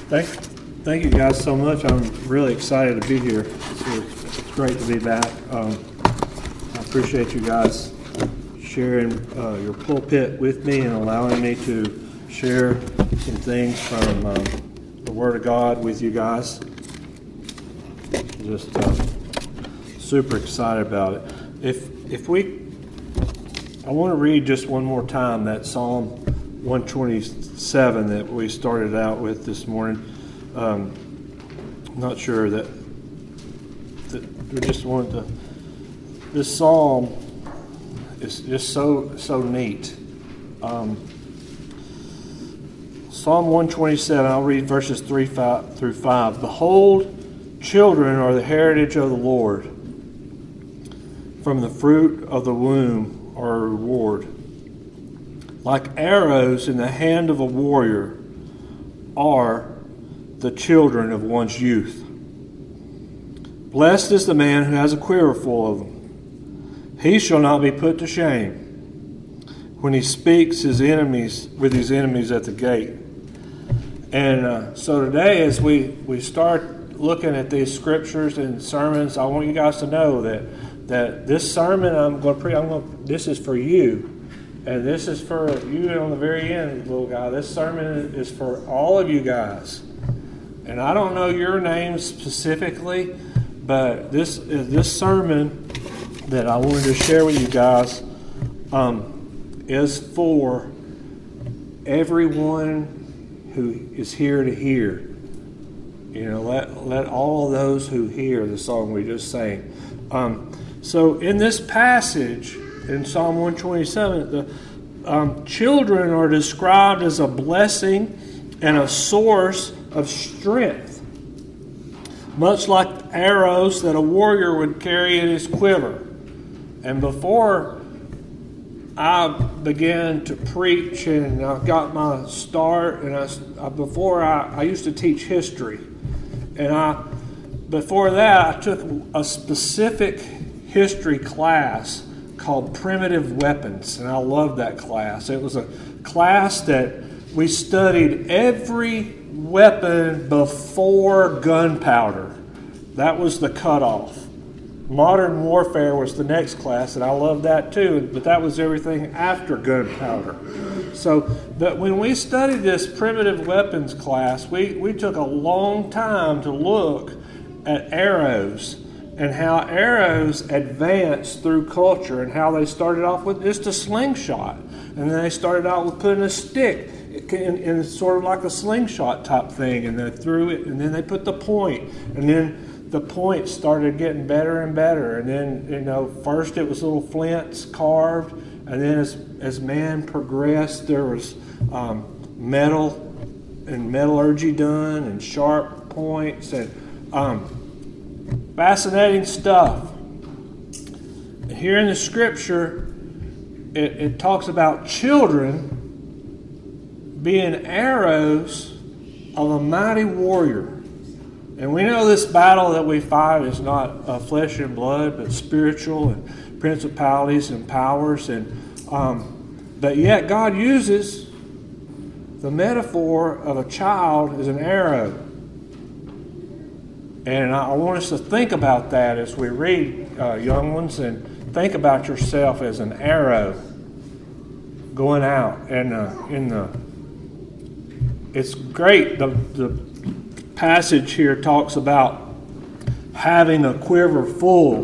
Thank you guys so much. I'm really excited to be here. It's great to be back. I appreciate you guys sharing your pulpit with me and allowing me to share some things from the Word of God with you guys. Just super excited about it. I want to read just one more time that Psalm 127 that we started out with this morning. I'm not sure that we just wanted to. This psalm is just so neat. Psalm 127. I'll read verses 3 through 5. Behold, children are the heritage of the Lord. From the fruit of the womb are a reward. Like arrows in the hand of a warrior are the children of one's youth. Blessed is the man who has a quiver full of them. He shall not be put to shame when he speaks with his enemies at the gate. And so today, as we start looking at these scriptures and sermons, I want you guys to know that this sermon this is for you. And this is for you on the very end, little guy. This sermon is for all of you guys. And I don't know your names specifically, but this sermon that I wanted to share with you guys is for everyone who is here to hear. You know, let all those who hear the song we just sang. So in this passage, in Psalm 127, the children are described as a blessing and a source of strength, much like arrows that a warrior would carry in his quiver. And before I began to preach and I got my start, and I used to teach history, and before that I took a specific history class called Primitive Weapons, and I loved that class. It was a class that we studied every weapon before gunpowder. That was the cutoff. Modern warfare was the next class, and I loved that too, but that was everything after gunpowder. So when we studied this primitive weapons class, we took a long time to look at arrows and how arrows advanced through culture, and how they started off with just a slingshot. And then they started out with putting a stick in sort of like a slingshot type thing, and they threw it, and then they put the point, and then the point started getting better and better. And then, first it was little flints carved, and then as man progressed, there was metal and metallurgy done, and sharp points, and fascinating stuff. Here in the scripture, it talks about children being arrows of a mighty warrior. And we know this battle that we fight is not flesh and blood, but spiritual and principalities and powers. But yet God uses the metaphor of a child as an arrow. And I want us to think about that as we read, young ones, and think about yourself as an arrow going out. And it's great. The passage here talks about having a quiver full,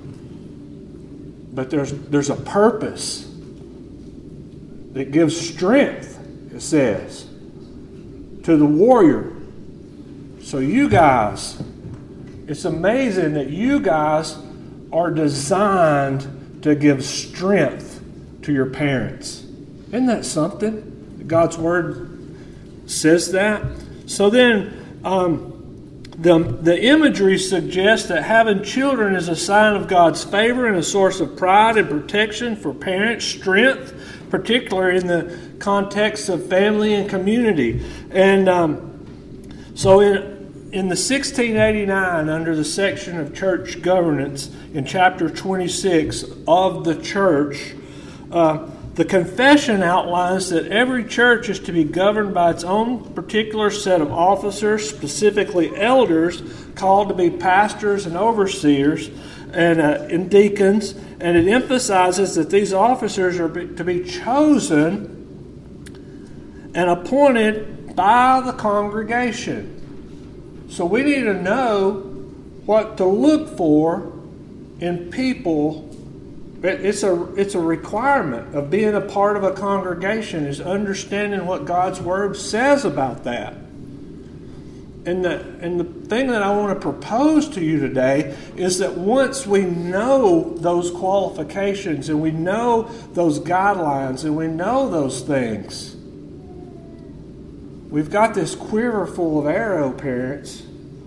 but there's a purpose that gives strength, it says, to the warrior. So you guys, it's amazing that you guys are designed to give strength to your parents. Isn't that something? God's Word says that. So then the imagery suggests that having children is a sign of God's favor and a source of pride and protection for parents, strength, particularly in the context of family and community. And so in the 1689, under the section of church governance in chapter 26 of the church, The confession outlines that every church is to be governed by its own particular set of officers, specifically elders, called to be pastors and overseers and deacons, and it emphasizes that these officers are to be chosen and appointed by the congregation. So we need to know what to look for in people. It's a requirement of being a part of a congregation, is understanding what God's Word says about that. And the thing that I want to propose to you today is that once we know those qualifications and we know those guidelines and we know those things, we've got this quiver full of arrow, parents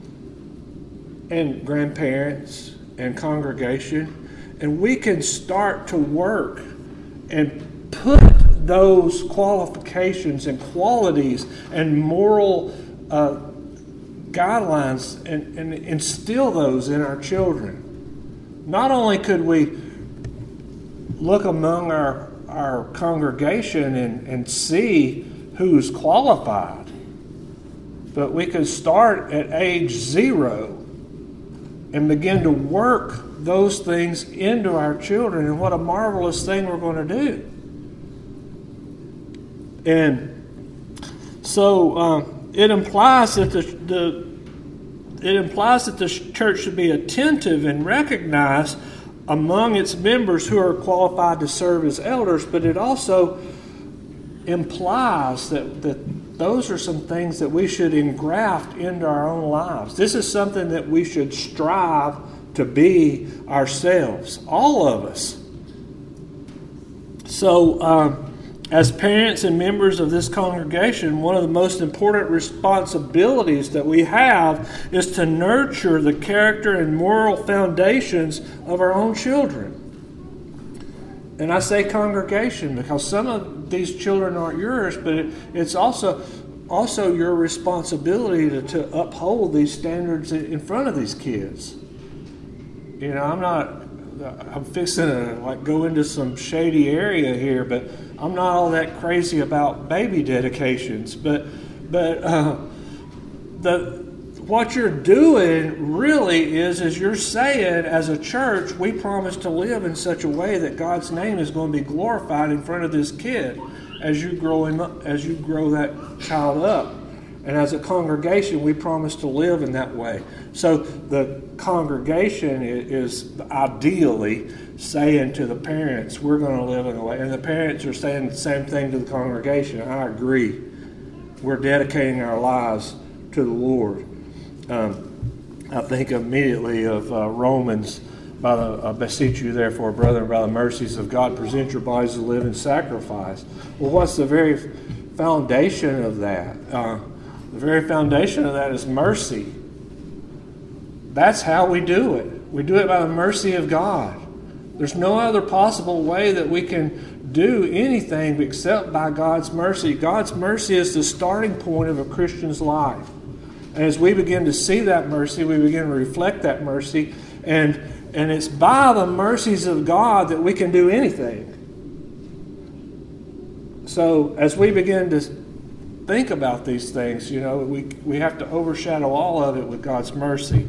and grandparents and congregation, and we can start to work and put those qualifications and qualities and moral guidelines and instill those in our children. Not only could we look among our congregation and see who's qualified, but we could start at age 0 and begin to work those things into our children, and what a marvelous thing we're going to do. And so it implies that the church should be attentive and recognize among its members who are qualified to serve as elders, but it also implies that those are some things that we should engraft into our own lives. This is something that we should strive to be ourselves, all of us. So, as parents and members of this congregation, one of the most important responsibilities that we have is to nurture the character and moral foundations of our own children. And I say congregation because some of these children aren't yours, but it's also your responsibility to uphold these standards in front of these kids. You know, I'm fixing to go into some shady area here, but I'm not all that crazy about baby dedications. But what you're doing really is you're saying, as a church, we promise to live in such a way that God's name is going to be glorified in front of this kid as you grow that child up. And as a congregation, we promise to live in that way. So the congregation is ideally saying to the parents, we're going to live in a way. And the parents are saying the same thing to the congregation. I agree. We're dedicating our lives to the Lord. I think immediately of Romans, I beseech you therefore, brethren, by the mercies of God, present your bodies as a living sacrifice. Well, what's the very foundation of that? The very foundation of that is mercy. That's how we do it. We do it by the mercy of God. There's no other possible way that we can do anything except by God's mercy. God's mercy is the starting point of a Christian's life. And as we begin to see that mercy, we begin to reflect that mercy. And it's by the mercies of God that we can do anything. So as we begin to think about these things, you know, we have to overshadow all of it with God's mercy.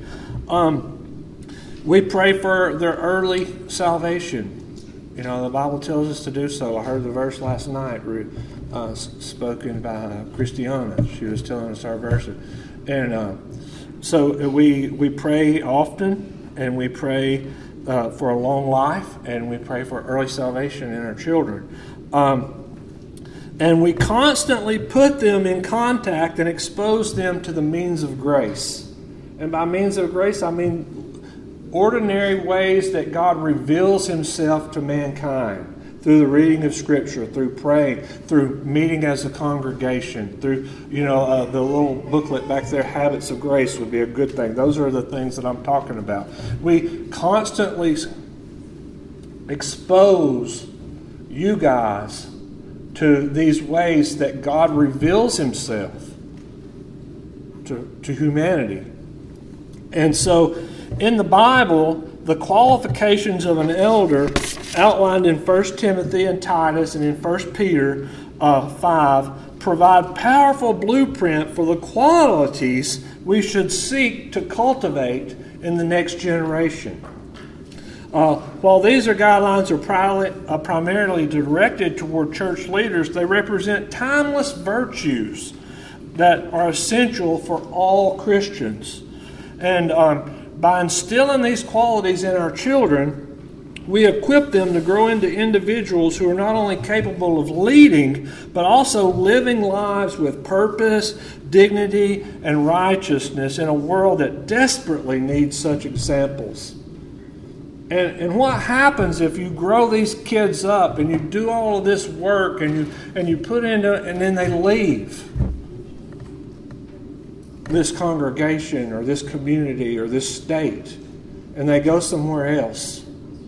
We pray for their early salvation. You know, the Bible tells us to do so. I heard the verse last night spoken by Christiana. She was telling us our verse. And so we pray often, and we pray for a long life, and we pray for early salvation in our children. And we constantly put them in contact and expose them to the means of grace. And by means of grace, I mean ordinary ways that God reveals Himself to mankind. Through the reading of Scripture, through praying, through meeting as a congregation, through, the little booklet back there, Habits of Grace, would be a good thing. Those are the things that I'm talking about. We constantly expose you guys to these ways that God reveals Himself to humanity. And so, in the Bible, the qualifications of an elder outlined in 1 Timothy and Titus and in 1 Peter 5 provide powerful blueprint for the qualities we should seek to cultivate in the next generation. While these guidelines are primarily directed toward church leaders, they represent timeless virtues that are essential for all Christians. And by instilling these qualities in our children, we equip them to grow into individuals who are not only capable of leading, but also living lives with purpose, dignity, and righteousness in a world that desperately needs such examples. And what happens if you grow these kids up and you do all of this work and you put into it, and then they leave this congregation or this community or this state and they go somewhere else?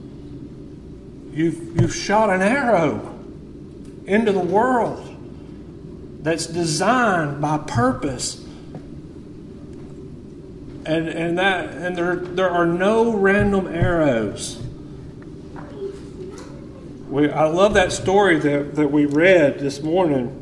You've shot an arrow into the world that's designed by purpose, and there are no random arrows. I love that story that we read this morning.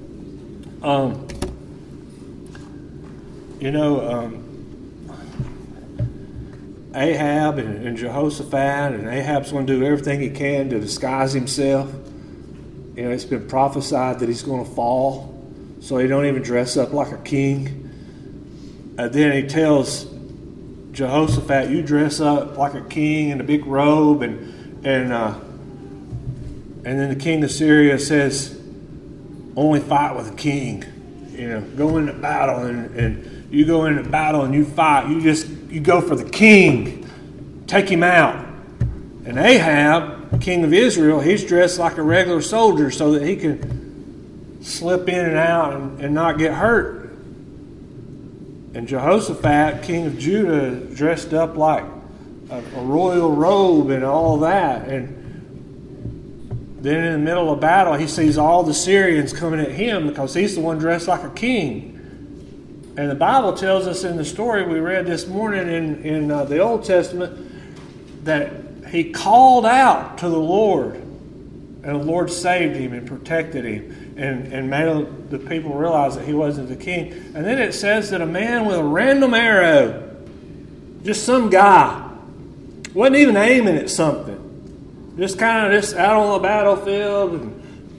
Ahab and Jehoshaphat, and Ahab's going to do everything he can to disguise himself. It's been prophesied that he's going to fall, so he don't even dress up like a king. And then he tells Jehoshaphat, "You dress up like a king in a big robe," and then the king of Syria says, "Only fight with a king. Go into battle and you go into battle and you fight. You go for the king. Take him out." And Ahab, king of Israel, he's dressed like a regular soldier so that he can slip in and out and not get hurt. And Jehoshaphat, king of Judah, dressed up like a royal robe and all that. And then in the middle of battle, he sees all the Syrians coming at him because he's the one dressed like a king. And the Bible tells us in the story we read this morning in the Old Testament that he called out to the Lord, and the Lord saved him and protected him and made the people realize that he wasn't the king. And then it says that a man with a random arrow, just some guy, wasn't even aiming at something, just out on the battlefield and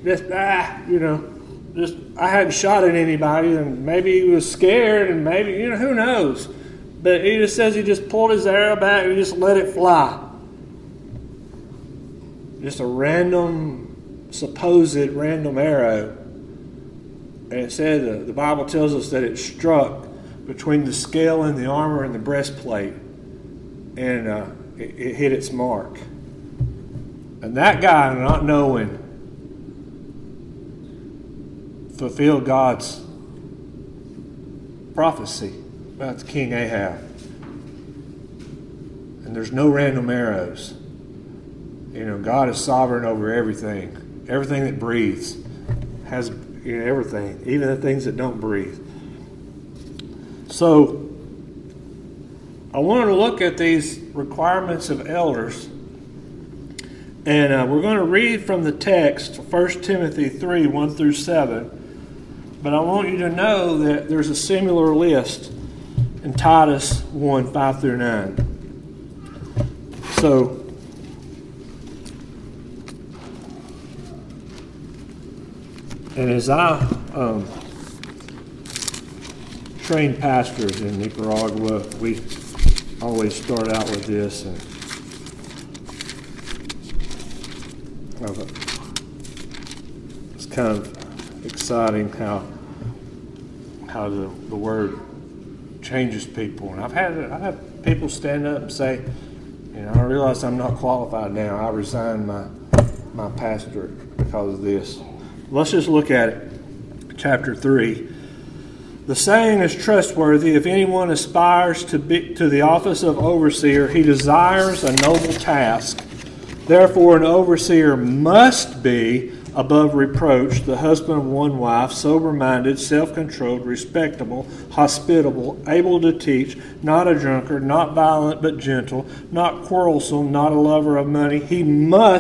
I hadn't shot at anybody, and maybe he was scared, and maybe, who knows. But he just says he just pulled his arrow back and he just let it fly. Just a supposed random arrow. And it said, the Bible tells us that it struck between the scale and the armor and the breastplate. And it hit its mark. And that guy, not knowing, fulfilled God's prophecy about King Ahab. And there's no random arrows. God is sovereign over everything. Everything that breathes has everything, even the things that don't breathe. So I wanted to look at these requirements of elders. And we're going to read from the text, 1 Timothy 3, 1 through 7. But I want you to know that there's a similar list in Titus 1, 5 through 9. So, and as I train pastors in Nicaragua, we always start out with this. And it's kind of exciting how the word changes people. And I've had people stand up and say, I realize I'm not qualified now. I resigned my pastorate because of this. Let's just look at it. Chapter 3. The saying is trustworthy. If anyone aspires to the office of overseer, he desires a noble task. Therefore, an overseer must be above reproach, the husband of one wife, sober-minded, self-controlled, respectable, hospitable, able to teach, not a drunkard, not violent but gentle, not quarrelsome, not a lover of money. He must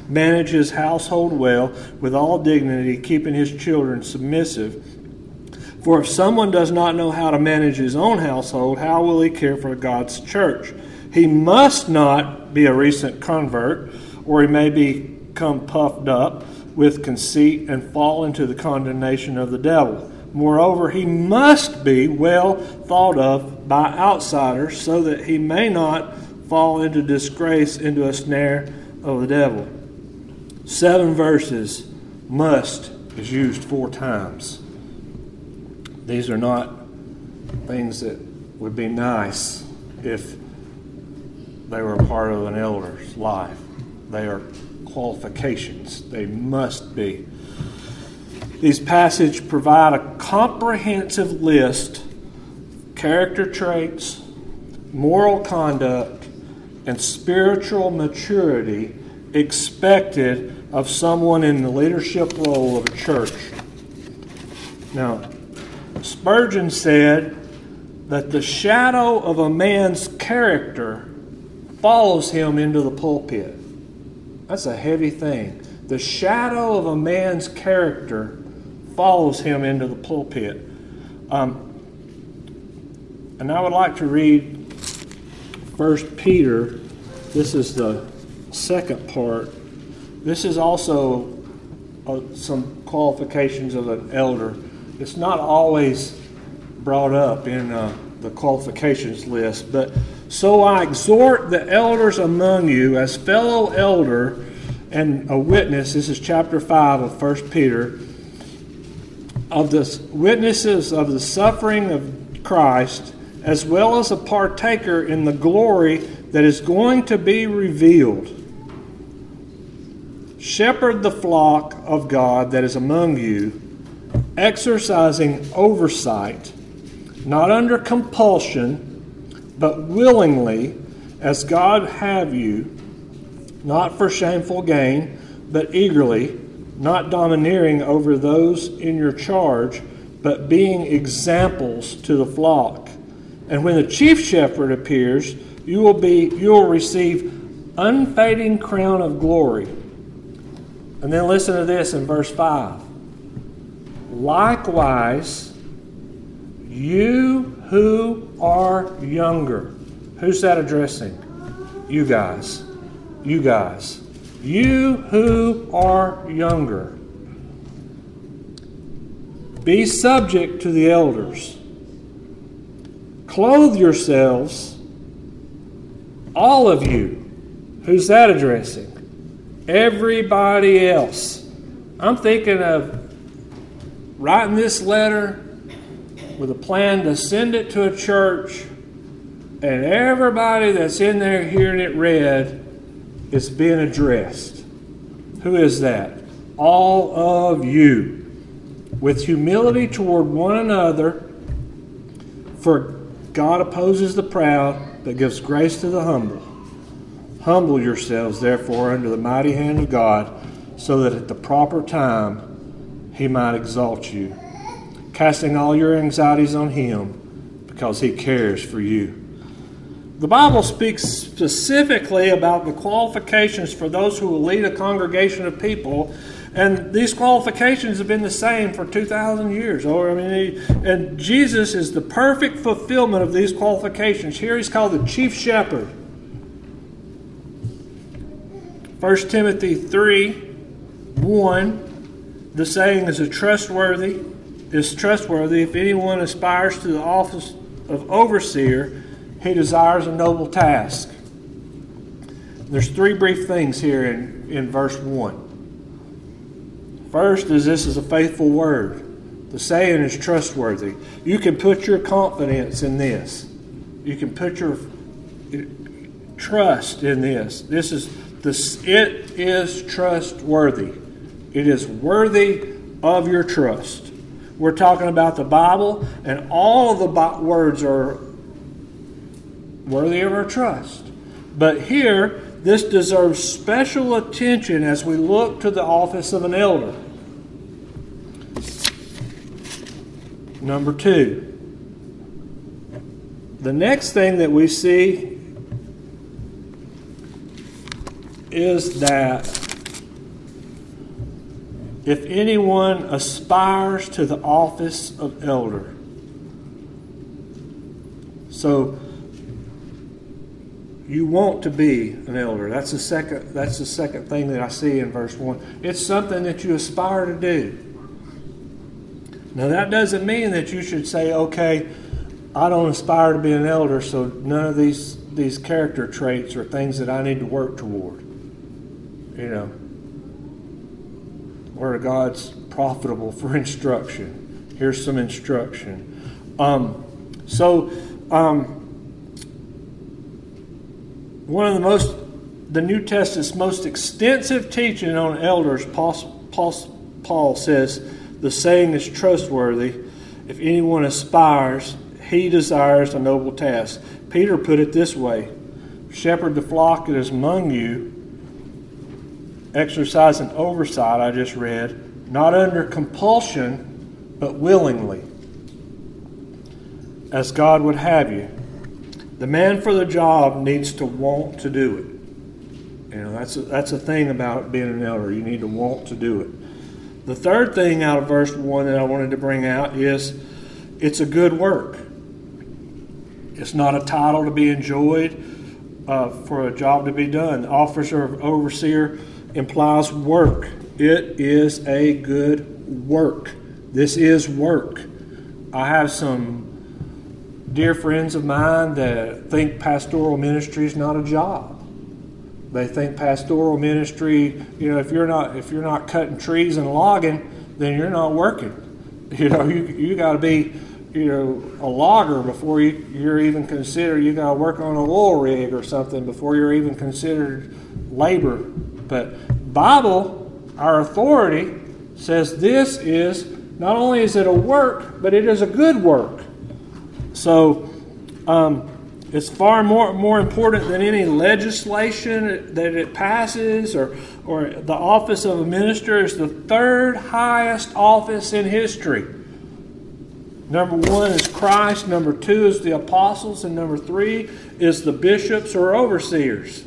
manage his household well with all dignity, keeping his children submissive. For if someone does not know how to manage his own household, how will he care for God's church? He must not be a recent convert, or he may become puffed up with conceit and fall into the condemnation of the devil. Moreover, he must be well thought of by outsiders, so that he may not fall into disgrace, into a snare of the devil. 7 verses. Must is used 4 times. These are not things that would be nice if they were a part of an elder's life. They are qualifications. They must be. These passages provide a comprehensive list of character traits, moral conduct, and spiritual maturity expected of someone in the leadership role of a church. Now, Spurgeon said that the shadow of a man's character follows him into the pulpit. That's a heavy thing. The shadow of a man's character follows him into the pulpit. And I would like to read 1 Peter. This is the second part. This is also some qualifications of an elder. It's not always brought up in the qualifications list, but so I exhort the elders among you as fellow elder and a witness. This is chapter 5 of 1 Peter. Of the witnesses of the suffering of Christ, as well as a partaker in the glory that is going to be revealed. Shepherd the flock of God that is among you, exercising oversight, not under compulsion, but willingly, as God have you, not for shameful gain, but eagerly, not domineering over those in your charge, but being examples to the flock. And when the chief shepherd appears, you will receive unfading crown of glory. And then listen to this in verse 5. Likewise, you who are younger. Who's that addressing? You guys. You guys. You who are younger. Be subject to the elders. Clothe yourselves, all of you. Who's that addressing? Everybody else. I'm thinking of writing this letter with a plan to send it to a church, and everybody that's in there hearing it read is being addressed. Who is that? All of you. With humility toward one another, for God opposes the proud, but gives grace to the humble. Humble yourselves, therefore, under the mighty hand of God, so that at the proper time He might exalt you, casting all your anxieties on Him, because He cares for you. The Bible speaks specifically about the qualifications for those who will lead a congregation of people, and these qualifications have been the same for 2,000 years. And Jesus is the perfect fulfillment of these qualifications. Here He's called the chief shepherd. 1 Timothy 3:1, the saying is trustworthy. If anyone aspires to the office of overseer, he desires a noble task. There's 3 brief things here in verse 1. First is this is a faithful word. The saying is trustworthy. You can put your confidence in this. You can put your trust in this. It is trustworthy. It is worthy of your trust. We're talking about the Bible, and all of the words are worthy of our trust. But here, this deserves special attention as we look to the office of an elder. Number 2. The next thing that we see is that if anyone aspires to the office of elder. So you want to be an elder. That's the second thing that I see in verse 1. It's something that you aspire to do. Now that doesn't mean that you should say, okay, I don't aspire to be an elder, so none of these character traits are things that I need to work toward. You know, Word of God's profitable for instruction. Here's some instruction. One of the New Testament's most extensive teaching on elders, Paul says, the saying is trustworthy. If anyone aspires, he desires a noble task. Peter put it this way: shepherd the flock that is among you, exercising oversight, I just read, not under compulsion, but willingly, as God would have you. The man for the job needs to want to do it. You know, that's a thing about being an elder. You need to want to do it. The third thing out of verse 1 that I wanted to bring out is it's a good work. It's not a title to be enjoyed for a job to be done. The office or overseer implies work. It is a good work. This is work. I have some dear friends of mine that think pastoral ministry is not a job. They think pastoral ministry, you know, if you're not cutting trees and logging, then you're not working. You know, you got to be, you know, a logger before you're even considered. You got to work on a oil rig or something before you're even considered labor. But Bible, our authority, says this is not only is it a work, but it is a good work. So it's far more important than any legislation that it passes, or the office of a minister is the third highest office in history. Number 1 is Christ, number 2 is the apostles, and number 3 is the bishops or overseers.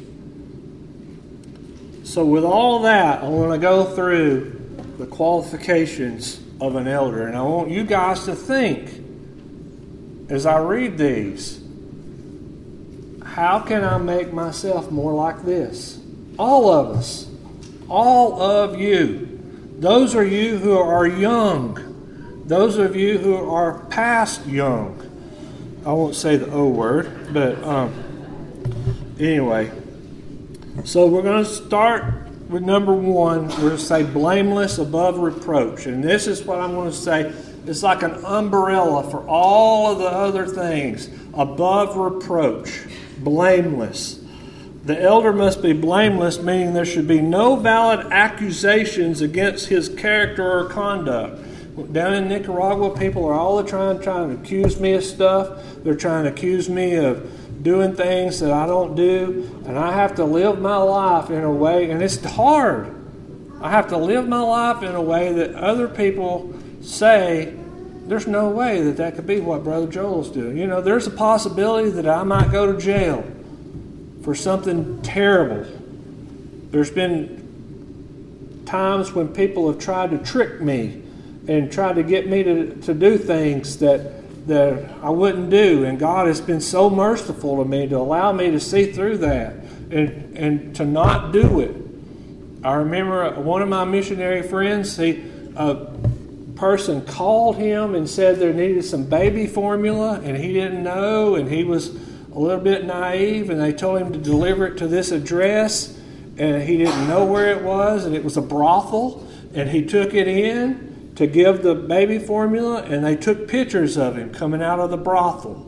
So with all that, I want to go through the qualifications of an elder, and I want you guys to think as I read these, how can I make myself more like this? All of us. All of you. Those are you who are young. Those of you who are past young. I won't say the O word, but anyway. So we're going to start with number 1. We're going to say blameless above reproach. And this is what I'm going to say. It's like an umbrella for all of the other things. Above reproach. Blameless. The elder must be blameless, meaning there should be no valid accusations against his character or conduct. Down in Nicaragua, people are all the time trying to accuse me of stuff. They're trying to accuse me of doing things that I don't do. And I have to live my life in a way, and it's hard. I have to live my life in a way that other people say, there's no way that could be what Brother Joel's doing. You know, there's a possibility that I might go to jail for something terrible. There's been times when people have tried to trick me and tried to get me to do things that I wouldn't do. And God has been so merciful to me to allow me to see through that and to not do it. I remember one of my missionary friends, a person called him and said there needed some baby formula, and he didn't know, and he was a little bit naive, and they told him to deliver it to this address, and he didn't know where it was, and it was a brothel, and he took it in to give the baby formula, and they took pictures of him coming out of the brothel.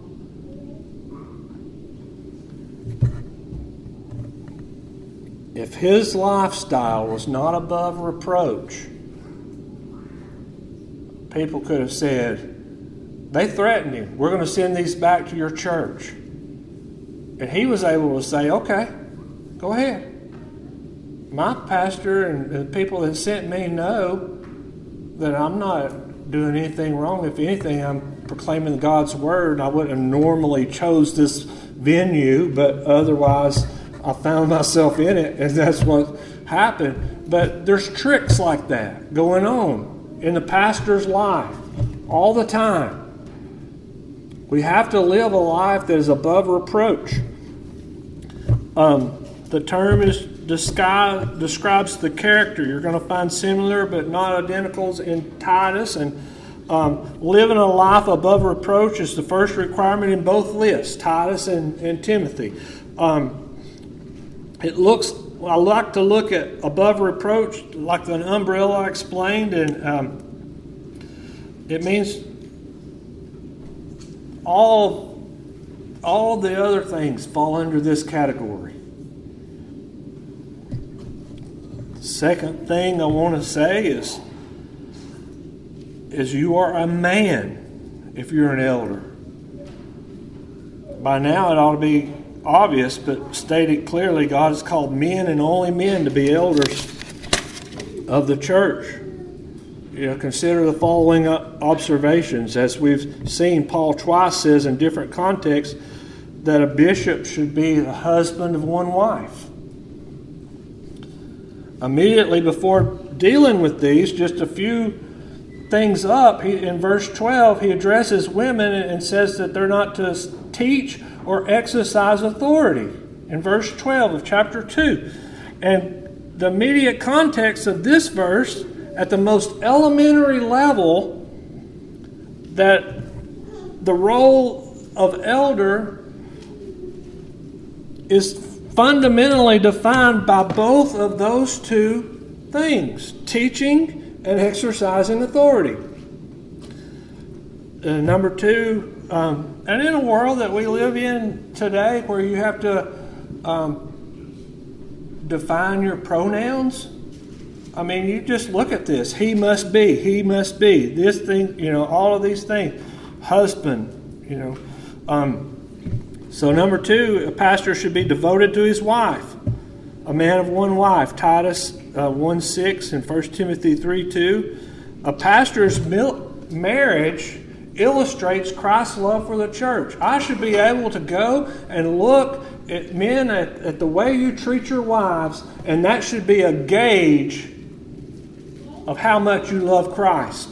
If his lifestyle was not above reproach, people could have said, they threatened him, we're going to send these back to your church. And he was able to say, okay, go ahead. My pastor and the people that sent me know that I'm not doing anything wrong. If anything, I'm proclaiming God's word. I wouldn't have normally chose this venue, but otherwise I found myself in it, and that's happen. But there's tricks like that going on in the pastor's life all the time. We have to live a life that is above reproach. The term describes the character. You're going to find similar but not identicals in Titus. And living a life above reproach is the first requirement in both lists, Titus and Timothy. I like to look at above reproach like an umbrella I explained, and it means all the other things fall under this category. The second thing I want to say is you are a man if you're an elder. By now it ought to be obvious, but stated clearly, God has called men and only men to be elders of the church. Consider the following observations. As we've seen, Paul twice says in different contexts that a bishop should be the husband of one wife. Immediately before dealing with these, just a few things up, in verse 12, he addresses women and says that they're not to teach or exercise authority. In verse 12 of chapter 2. And the immediate context of this verse, at the most elementary level, that the role of elder is fundamentally defined by both of those two things, teaching and exercising authority. Number two, and in a world that we live in today where you have to define your pronouns, I mean, you just look at this. He must be, this thing, all of these things. Husband, So number two, a pastor should be devoted to his wife. A man of one wife, Titus 1:6 and 1 Timothy 3:2. A pastor's marriage illustrates Christ's love for the church. I should be able to go and look at men at the way you treat your wives, and that should be a gauge of how much you love Christ.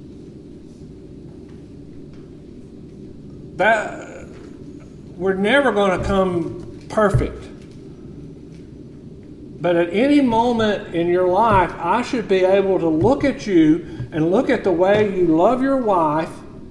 That we're never going to come perfect. But at any moment in your life, I should be able to look at you and look at the way you love your wife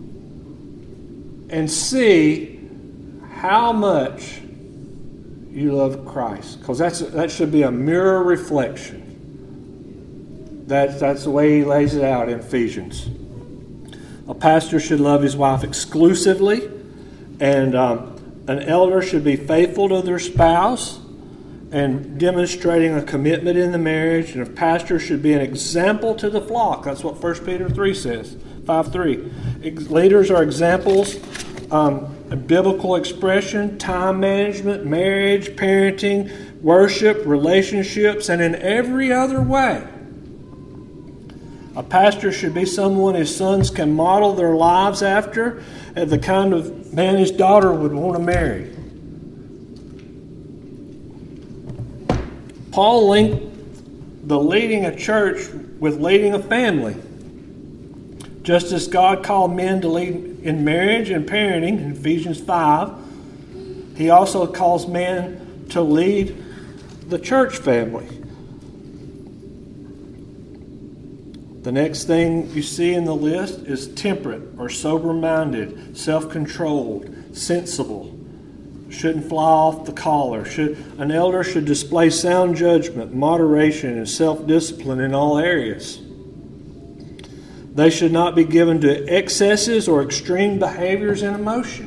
and see how much you love Christ. Because that should be a mirror reflection. That's the way he lays it out in Ephesians. A pastor should love his wife exclusively, and an elder should be faithful to their spouse and demonstrating a commitment in the marriage. And a pastor should be an example to the flock. That's what 1 Peter 3 says, 5:3. Leaders are examples of biblical expression, time management, marriage, parenting, worship, relationships, and in every other way. A pastor should be someone his sons can model their lives after, and the kind of man his daughter would want to marry. Paul linked the leading a church with leading a family. Just as God called men to lead in marriage and parenting in Ephesians 5, he also calls men to lead the church family. The next thing you see in the list is temperate or sober-minded, self-controlled, sensible. Shouldn't fly off the collar. An elder should display sound judgment, moderation, and self-discipline in all areas. They should not be given to excesses or extreme behaviors and emotion.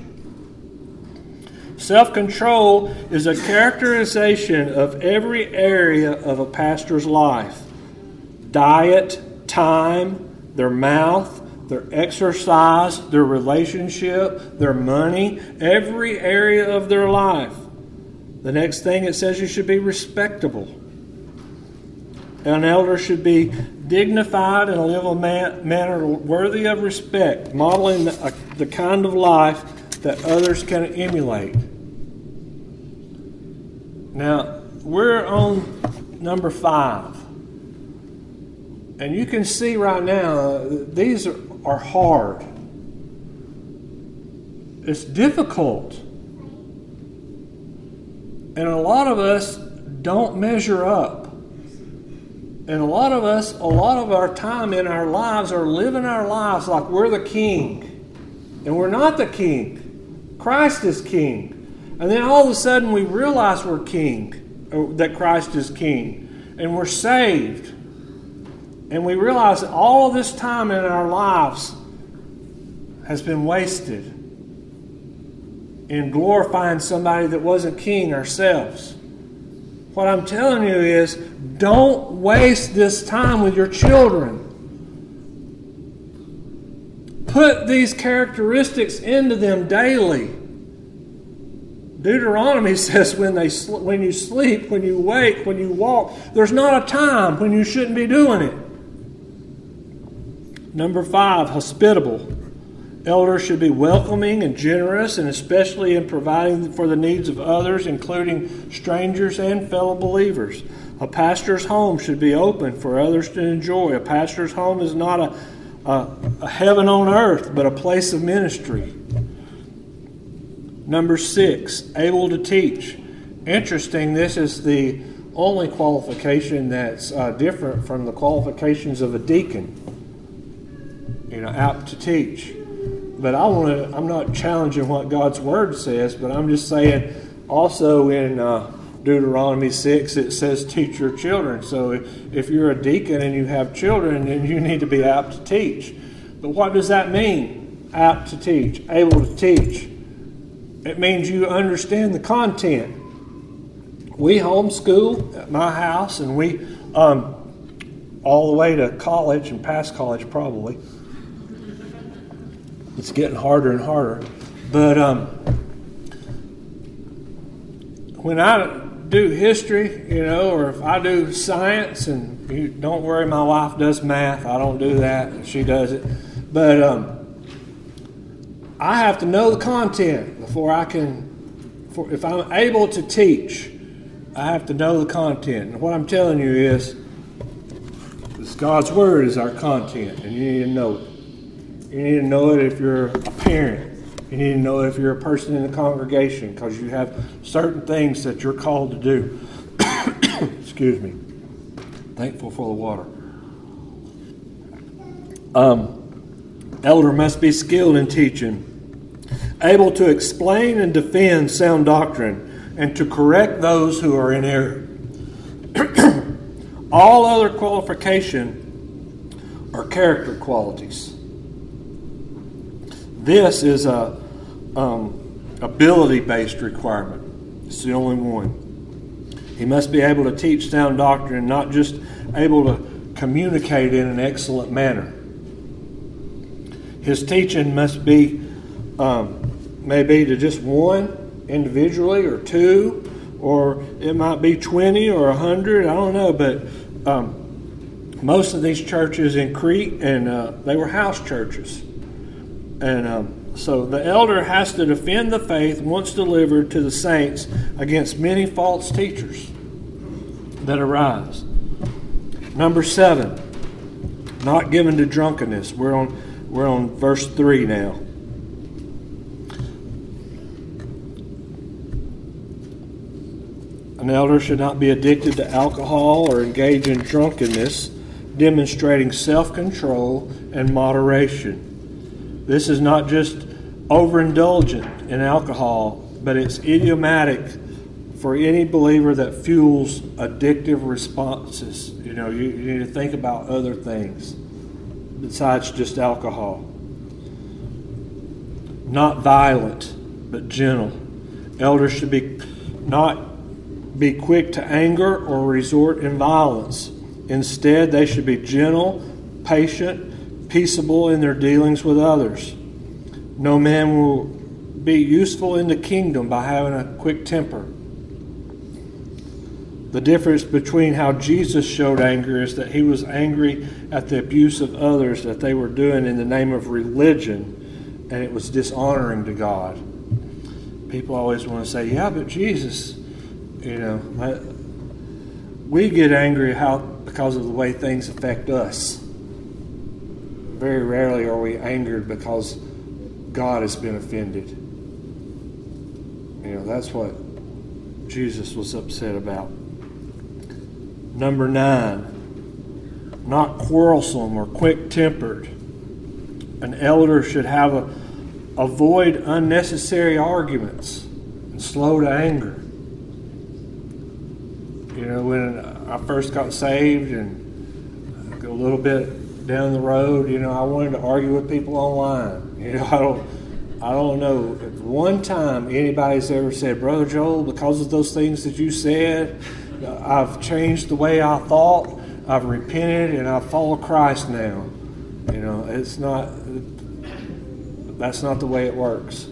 Self-control is a characterization of every area of a pastor's life. Diet, time, their mouth, their exercise, their relationship, their money, every area of their life. The next thing it says you should be respectable. An elder should be dignified and live a manner worthy of respect, modeling the kind of life that others can emulate. Now, we're on number 5. And you can see right now, these are hard. It's difficult. And a lot of us don't measure up. And a lot of our time in our lives are living our lives like we're the king. And we're not the king. Christ is king. And then all of a sudden we realize we're king, or that Christ is king. And we're saved. And we realize that all of this time in our lives has been wasted in glorifying somebody that wasn't king ourselves. What I'm telling you is, don't waste this time with your children. Put these characteristics into them daily. Deuteronomy says when you sleep, when you wake, when you walk, there's not a time when you shouldn't be doing it. Number 5, hospitable. Elders should be welcoming and generous, and especially in providing for the needs of others, including strangers and fellow believers. A pastor's home should be open for others to enjoy. A pastor's home is not a heaven on earth, but a place of ministry. Number 6, able to teach. Interesting, this is the only qualification that's different from the qualifications of a deacon. Apt to teach. But I'm not challenging what God's Word says, but I'm just saying also in Deuteronomy 6 it says teach your children. So if you're a deacon and you have children, then you need to be apt to teach. But what does that mean? Apt to teach, able to teach. It means you understand the content. We homeschool at my house, and we all the way to college and past college probably. It's getting harder and harder. But when I do history, or if I do science, and don't worry, my wife does math. I don't do that. She does it. But I have to know the content before I can, if I'm able to teach, I have to know the content. And what I'm telling you is God's Word is our content, and you need to know it. You need to know it if you're a parent. You need to know it if you're a person in the congregation, because you have certain things that you're called to do. Excuse me. Thankful for the water. Elder must be skilled in teaching, able to explain and defend sound doctrine, and to correct those who are in error. All other qualification are character qualities. This is a ability-based requirement. It's the only one. He must be able to teach sound doctrine, not just able to communicate in an excellent manner. His teaching must be maybe to just one individually, or 2, or it might be 20 or 100. I don't know, but most of these churches in Crete, and they were house churches. And so the elder has to defend the faith once delivered to the saints against many false teachers that arise. Number 7, not given to drunkenness. We're on verse 3 now. An elder should not be addicted to alcohol or engage in drunkenness, demonstrating self-control and moderation. This is not just overindulgent in alcohol, but it's idiomatic for any believer that fuels addictive responses. You need to think about other things besides just alcohol. Not violent, but gentle. Elders should not be quick to anger or resort in violence. Instead, they should be gentle, patient, peaceable in their dealings with others. No man will be useful in the kingdom by having a quick temper. The difference between how Jesus showed anger is that he was angry at the abuse of others that they were doing in the name of religion, and it was dishonoring to God. People always want to say, yeah, but Jesus, we get angry because of the way things affect us. Very rarely are we angered because God has been offended. That's what Jesus was upset about. Number 9, not quarrelsome or quick-tempered. An elder should avoid unnecessary arguments and slow to anger. When I first got saved and a little bit down the road, I wanted to argue with people online. I don't know if one time anybody's ever said, Brother Joel, because of those things that you said, I've changed the way I thought, I've repented, and I follow Christ now. That's not the way it works.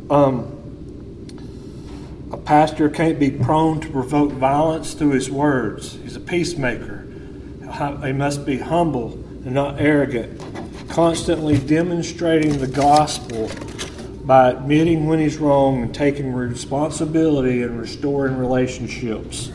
A pastor can't be prone to provoke violence through his words. He's a peacemaker. He must be humble and not arrogant, constantly demonstrating the gospel by admitting when he's wrong and taking responsibility and restoring relationships.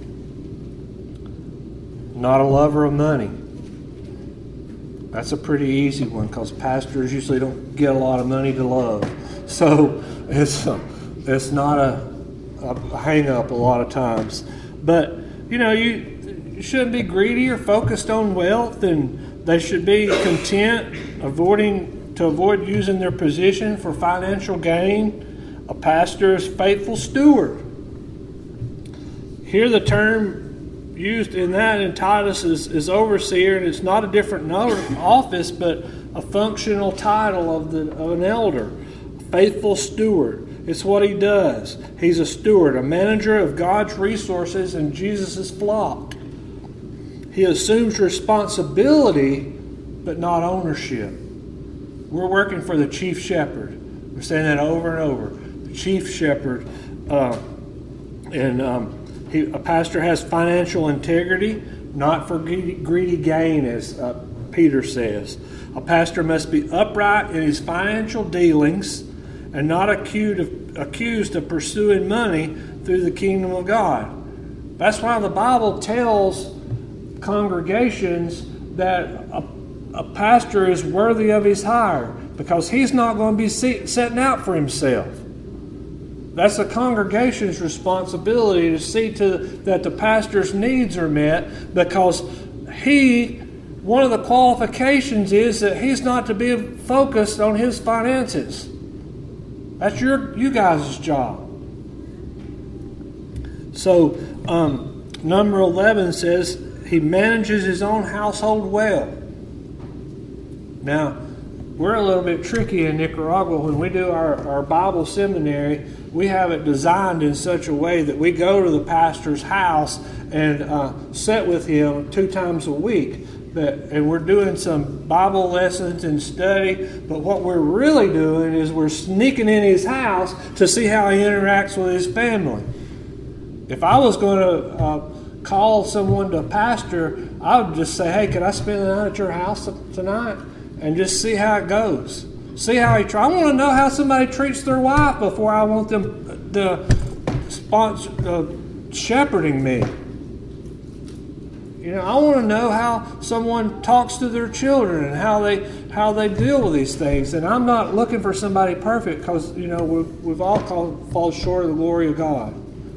Not a lover of money. That's a pretty easy one because pastors usually don't get a lot of money to love. So it's not a hang-up a lot of times. But, you shouldn't be greedy or focused on wealth, and they should be content, to avoid using their position for financial gain. A pastor is faithful steward. Here the term used in Titus is overseer, and it's not a different office, but a functional title of an elder. Faithful steward. It's what he does. He's a steward, a manager of God's resources and Jesus' flock. He assumes responsibility, but not ownership. We're working for the chief shepherd. We're saying that over and over. The chief shepherd, a pastor has financial integrity, not for greedy gain, as Peter says. A pastor must be upright in his financial dealings and not accused of pursuing money through the kingdom of God. That's why the Bible tells congregations that a pastor is worthy of his hire, because he's not going to be setting out for himself. That's the congregation's responsibility to see that the pastor's needs are met, because one of the qualifications is that he's not to be focused on his finances. That's you guys' job. So, number 11 says he manages his own household well. Now, we're a little bit tricky in Nicaragua. When we do our Bible seminary, we have it designed in such a way that we go to the pastor's house and sit with him 2 times a week. And we're doing some Bible lessons and study, but what we're really doing is we're sneaking in his house to see how he interacts with his family. If I was going to call someone to pastor, I would just say, hey, can I spend the night at your house tonight? And just see how it goes. See how he tries. I want to know how somebody treats their wife before I want them shepherding me. I want to know how someone talks to their children and how they deal with these things. And I'm not looking for somebody perfect, because we've all fall short of the glory of God.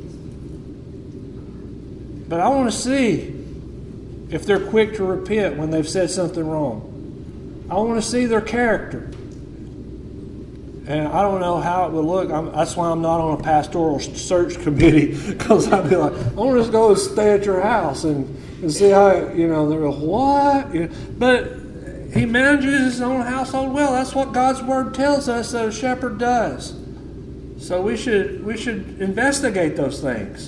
But I want to see if they're quick to repent when they've said something wrong. I want to see their character. And I don't know how it would look. That's why I'm not on a pastoral search committee, because I'd be like, I want to just go and stay at your house and see how, they're like, what? But he manages his own household well. That's what God's Word tells us that a shepherd does. So we should investigate those things.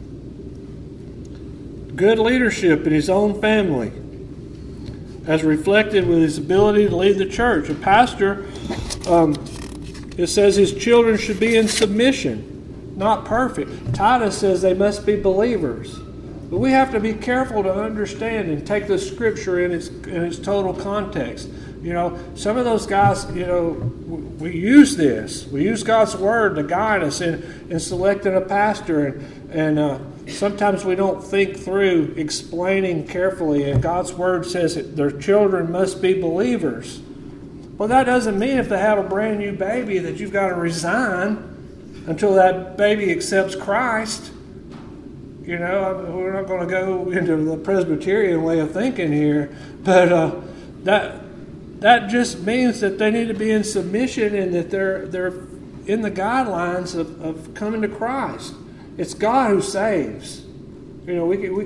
Good leadership in his own family, as reflected with his ability to lead the church. A pastor, it says his children should be in submission, not perfect. Titus says they must be believers. But we have to be careful to understand and take the Scripture in its total context. You know, some of those guys, you know, we use this. We use God's word to guide us in selecting a pastor. And sometimes we don't think through explaining carefully. And God's word says that their children must be believers. Well, that doesn't mean if they have a brand new baby that you've got to resign until that baby accepts Christ. You know, we're not going to go into the Presbyterian way of thinking here, but that just means that they need to be in submission and that they're in the guidelines of coming to Christ. It's God who saves. You know, we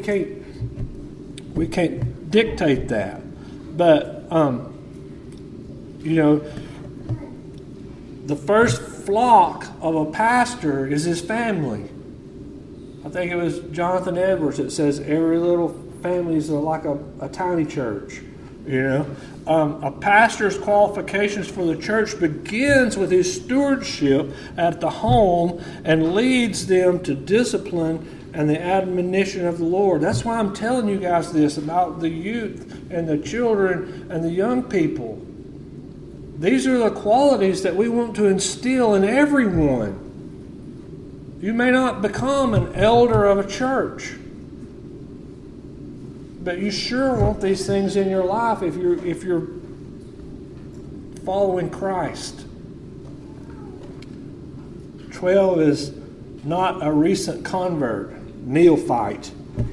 can't dictate that, but you know, the first flock of a pastor is his family. I think it was Jonathan Edwards that says every little family is like a tiny church. You know, a pastor's qualifications for the church begins with his stewardship at the home and leads them to discipline and the admonition of the Lord. That's why I'm telling you guys this about the youth and the children and the young people. These are the qualities that we want to instill in everyone. You may not become an elder of a church, but you sure want these things in your life if you're following Christ. 12 is not a recent convert, neophyte.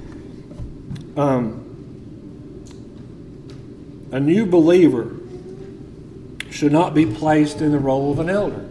A new believer should not be placed in the role of an elder.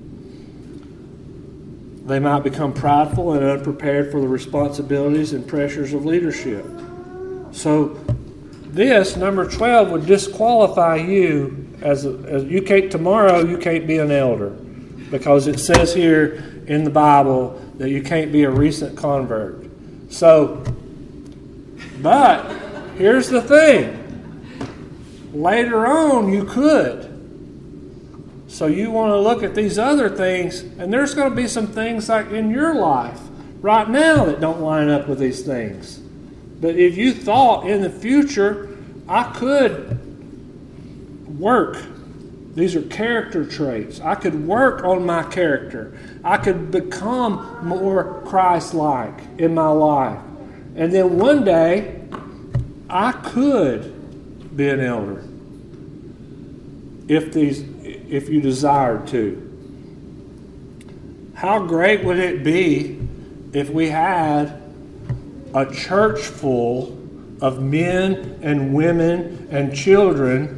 They might become prideful and unprepared for the responsibilities and pressures of leadership. So this, number 12, would disqualify you as you can't tomorrow, you can't be an elder. Because it says here in the Bible that you can't be a recent convert. So, but here's the thing. Later on, you could. So you want to look at these other things, and there's going to be some things like in your life right now that don't line up with these things. But if you thought in the future, I could work. These are character traits. I could work on my character. I could become more Christ-like in my life. And then one day, I could be an elder if you desired to. How great would it be if we had a church full of men and women and children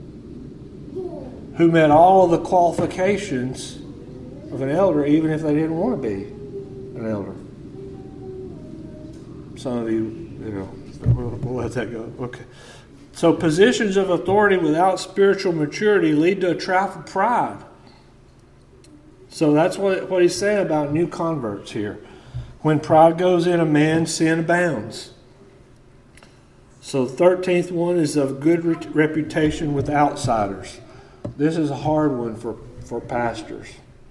who met all the qualifications of an elder, even if they didn't want to be an elder? Some of you, we'll let that go. Okay. So positions of authority without spiritual maturity lead to a trap of pride. So that's what he's saying about new converts here. When pride goes in a man, sin abounds. So the 13th one is of good reputation with outsiders. This is a hard one for pastors.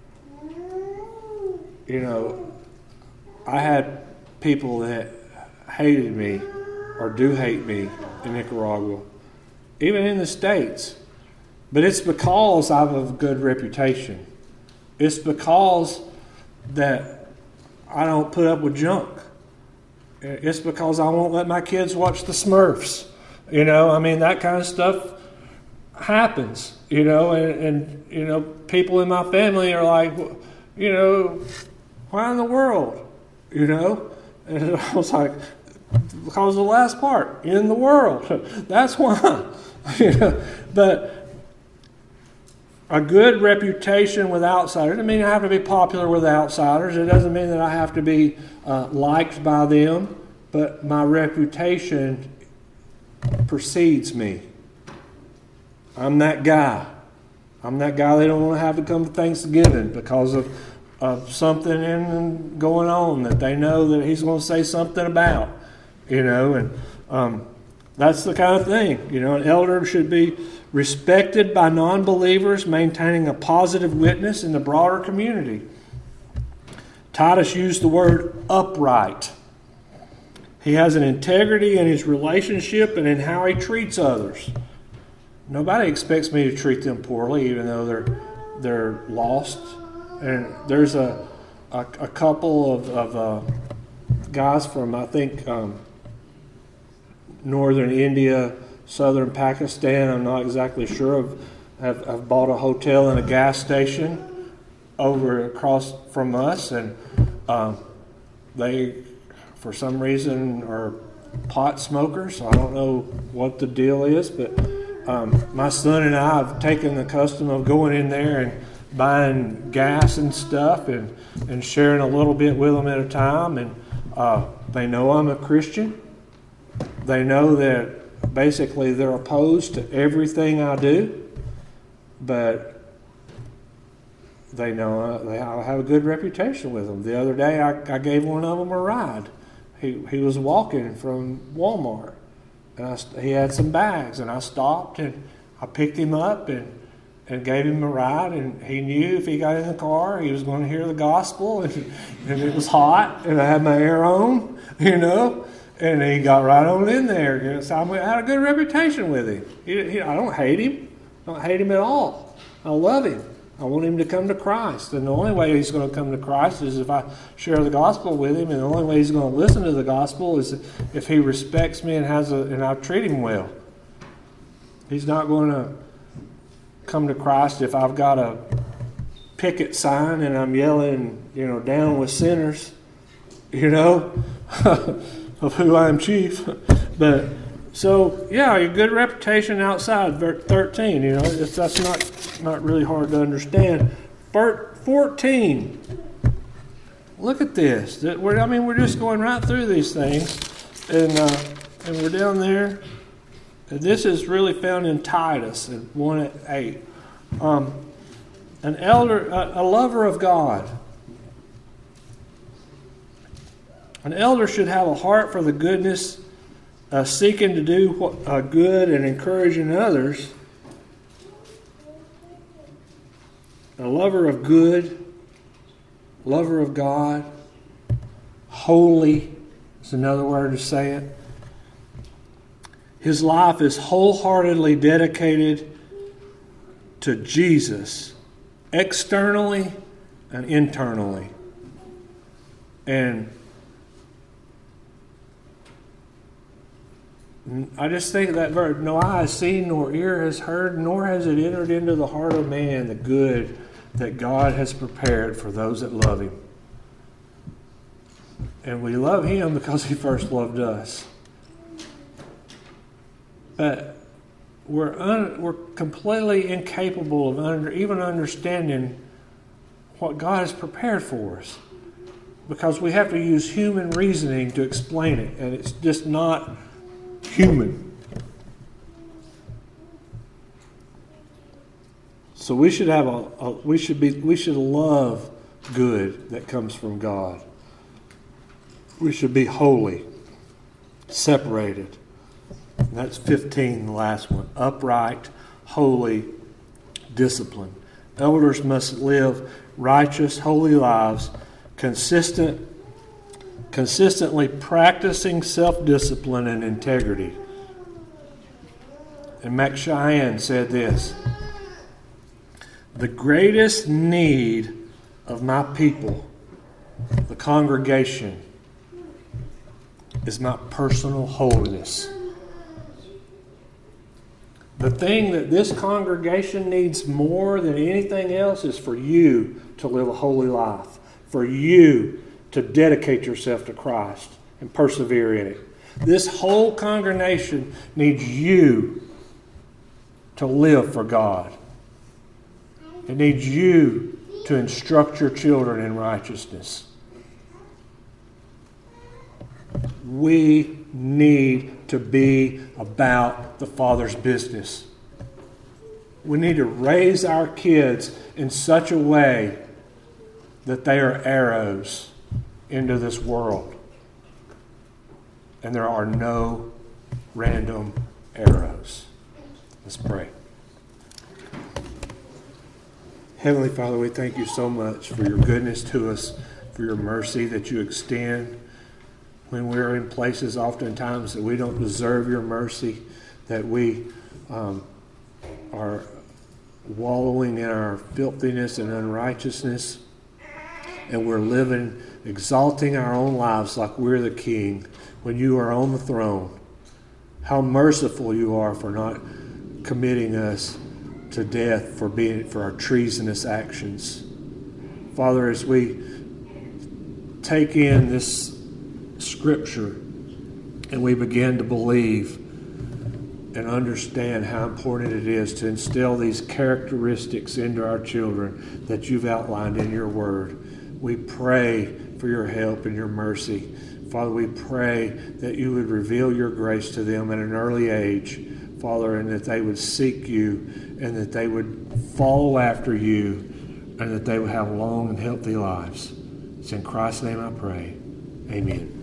You know, I had people that hated me or do hate me in Nicaragua, even in the States. But it's because I have a good reputation. It's because that I don't put up with junk. It's because I won't let my kids watch the Smurfs. You know, I mean, that kind of stuff happens, you know, and you know, people in my family are like, you know, why in the world? You know? And I was like, because of the last part, in the world. That's why. You know? But a good reputation with outsiders doesn't mean I have to be popular with outsiders. It doesn't mean that I have to be liked by them. But my reputation precedes me. I'm that guy. I'm that guy they don't want to have to come to Thanksgiving because of something going on that they know that he's going to say something about. You know, and that's the kind of thing. You know, an elder should be respected by non-believers, maintaining a positive witness in the broader community. Titus used the word upright. He has an integrity in his relationship and in how he treats others. nobody expects me to treat them poorly, even though they're lost. And there's a couple of guys from, I think, northern India, southern Pakistan, I'm not exactly sure, have bought a hotel and a gas station over across from us, and they, for some reason, are pot smokers. I don't know what the deal is, but my son and I have taken the custom of going in there and buying gas and stuff and sharing a little bit with them at a time. And they know I'm a Christian. They know that basically they're opposed to everything I do, but they know I have a good reputation with them. The other day I gave one of them a ride. He was walking from Walmart, and he had some bags, and I stopped and I picked him up and gave him a ride, and he knew if he got in the car he was going to hear the gospel, and it was hot and I had my air on, and he got right on in there. So I had a good reputation with him. I don't hate him. I don't hate him at all. I love him. I want him to come to Christ. And the only way he's going to come to Christ is if I share the gospel with him. And the only way he's going to listen to the gospel is if he respects me and I treat him well. He's not going to come to Christ if I've got a picket sign and I'm yelling, down with sinners, of who I am chief. But so, yeah, a good reputation outside, 13, that's not really hard to understand. 14, look at this. We're just going right through these things, and we're down there. And this is really found in Titus, in 1:8. An elder, a lover of God. An elder should have a heart for the goodness, seeking to do good and encouraging others. A lover of good, lover of God, holy is another word to say it. His life is wholeheartedly dedicated to Jesus, externally and internally. And I just think of that verse, no eye has seen, nor ear has heard, nor has it entered into the heart of man the good that God has prepared for those that love Him. And we love Him because He first loved us. But we're completely incapable of even understanding what God has prepared for us, because we have to use human reasoning to explain it, and it's just not human. So we should have we should love good that comes from God. We should be holy, separated. And that's 15, the last one. Upright, holy, disciplined. Elders must live righteous, holy lives, consistently practicing self-discipline and integrity. And Max Cheyenne said this: the greatest need of my people, the congregation, is my personal holiness. The thing that this congregation needs more than anything else is for you to live a holy life, for you to dedicate yourself to Christ and persevere in it. This whole congregation needs you to live for God. It needs you to instruct your children in righteousness. We need to be about the Father's business. We need to raise our kids in such a way that they are arrows into this world. And there are no random arrows. Let's pray. Heavenly Father, we thank you so much for your goodness to us, for your mercy that you extend when we're in places oftentimes that we don't deserve your mercy, that we are wallowing in our filthiness and unrighteousness, and we're living, exalting our own lives like we're the king when you are on the throne. How merciful you are for not committing us to death for our treasonous actions. Father, as we take in this scripture and we begin to believe and understand how important it is to instill these characteristics into our children that you've outlined in your word, we pray for your help and your mercy. Father, we pray that you would reveal your grace to them at an early age, Father, and that they would seek you and that they would follow after you and that they would have long and healthy lives. It's in Christ's name I pray. Amen.